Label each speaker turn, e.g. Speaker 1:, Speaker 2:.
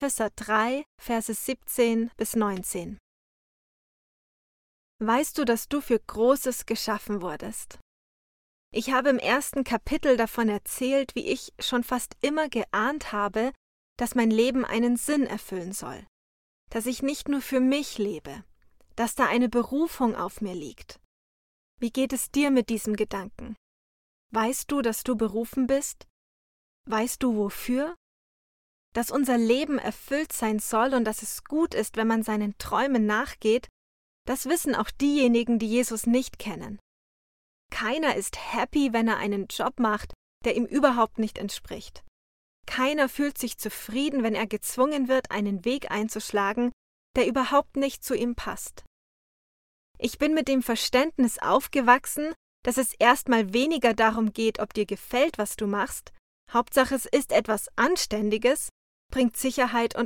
Speaker 1: Epheser 3, Verse 17 bis 19. Weißt du, dass du für Großes geschaffen wurdest? Ich habe im ersten Kapitel davon erzählt, wie ich schon fast immer geahnt habe, dass mein Leben einen Sinn erfüllen soll, dass ich nicht nur für mich lebe, dass da eine Berufung auf mir liegt. Wie geht es dir mit diesem Gedanken? Weißt du, dass du berufen bist? Weißt du, wofür? Dass unser Leben erfüllt sein soll und dass es gut ist, wenn man seinen Träumen nachgeht, das wissen auch diejenigen, die Jesus nicht kennen. Keiner ist happy, wenn er einen Job macht, der ihm überhaupt nicht entspricht. Keiner fühlt sich zufrieden, wenn er gezwungen wird, einen Weg einzuschlagen, der überhaupt nicht zu ihm passt. Ich bin mit dem Verständnis aufgewachsen, dass es erstmal weniger darum geht, ob dir gefällt, was du machst. Hauptsache es ist etwas Anständiges, bringt Sicherheit und